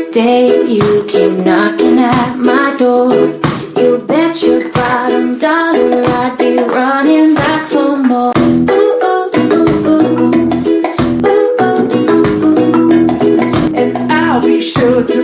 day you keep knocking at my door. You bet your bottom dollar I'd be running back for more. Ooh, ooh, ooh, ooh, ooh. Ooh, ooh, ooh, ooh. And I'll be sure to